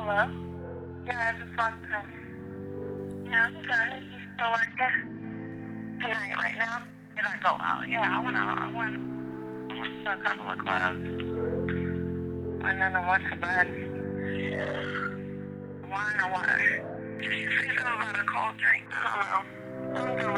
Hello? Yeah, I just lost him. Yeah, I'm good. You still working? Tonight, right now? Did I go out? Yeah, I went out. I went to a couple of clubs. And then I went to bed. Wine or water? Did you say something about a cold drink? I don't know.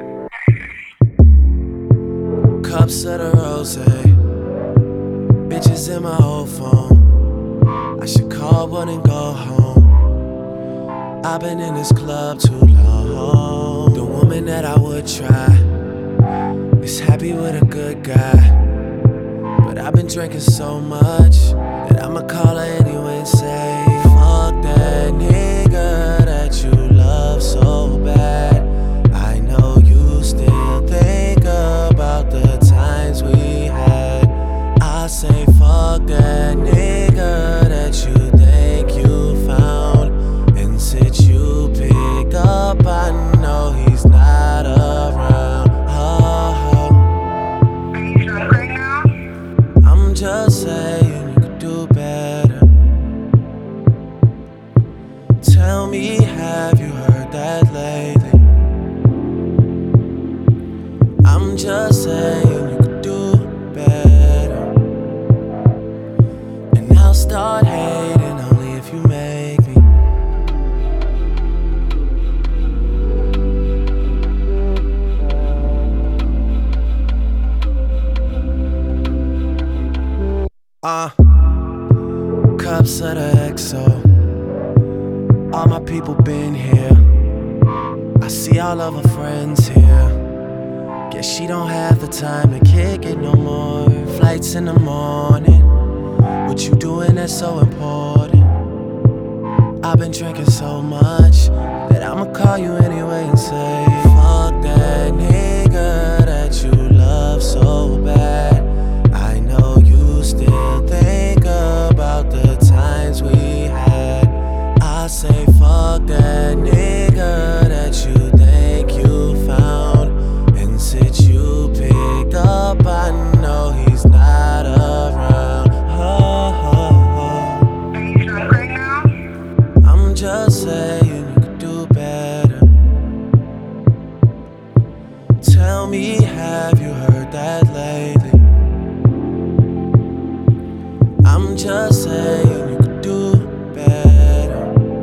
I'm weird. Cups of the rosé, bitches in my old phone. I should call one and go home. I've been in this club too long. The woman that I would try is happy with a good guy, but I've been drinking so much that I'ma call her anyway and say, fuck that nigga that you love so bad. I know you still think about the times we had. I say fuck that nigga that you think you found, and since you picked up, I know he's not around. Are you drunk right now? I'm just saying you could do better. Tell me, have you heard that lately? I'm just saying you could do better, and I'll start hating only if you make me. Cups of the XO. All my people been here. I see all of her friends here. Guess she don't have the time to kick it no more. Flights in the morning. What you doing that's so important? I've been drinking so much that I'ma call you anyway and say, fuck that nigga that you love so bad. I know you still think about the times we had. I say fuck that nigga that you think you found, and since you picked up, I know he's not around. Are you drunk right now? I'm just saying you could do better. Tell me, have you heard that lately? I'm just saying you could do better,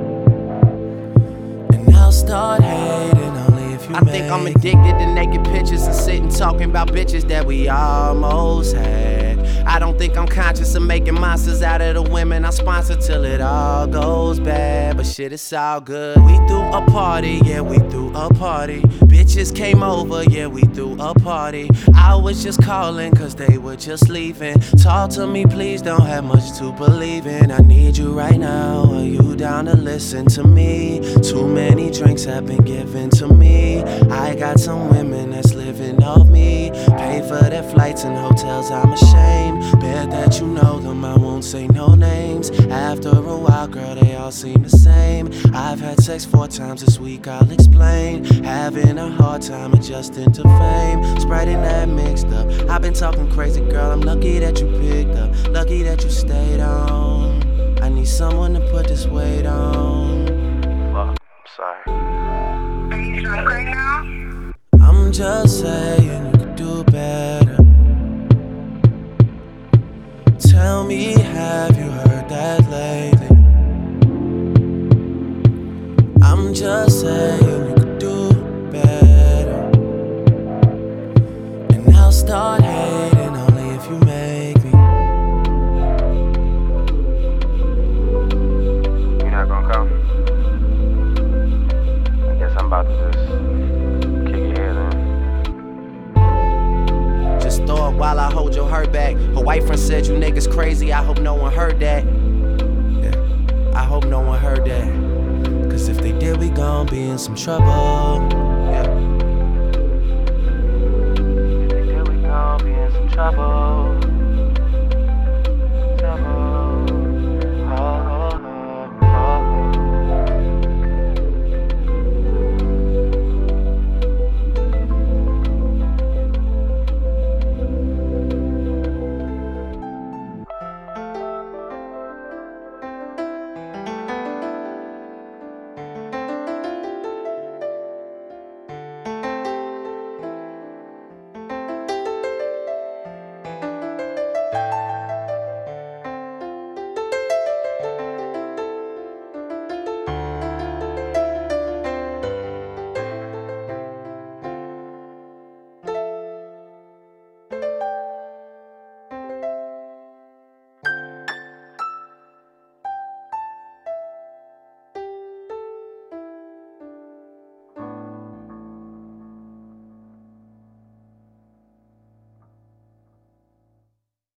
and I'll start hating only if you I think I'm addicted to naked pictures and sitting talking about bitches that we almost had. I don't think I'm conscious of making monsters out of the women I sponsor till it all goes bad. But shit, it's all good. We threw a party, yeah, we threw a party. Bitches came over, yeah, we threw a party. I was just calling cause they were just leaving. Talk to me, please, don't have much to believe in. I need you right now, are you down to listen to me? Too many drinks have been given to me. I got some women that's living off me. Pay for their flights and hotels, I'm ashamed. Bet that you know them, I won't say no names. After a while, girl, they all seem the same. I've had sex 4 times this week, I'll explain. Having a hard time adjusting to fame. Sprite and that mixed up. I've been talking crazy, girl, I'm lucky that you picked up. Lucky that you stayed on. I need someone to put this weight on. Look, I'm sorry. Are you drunk right now? I'm just saying you could do better. Tell me, have you heard that lately? I'm just saying you could do better, and I'll start hating only if you make me. You're not gonna come? I guess I'm about to just kick your head in. Just throw it while I hold your hurt back. Her white friend said you niggas crazy, I hope no one heard that. Yeah, I hope no one heard that. Cause if they did, we gon' be in some trouble.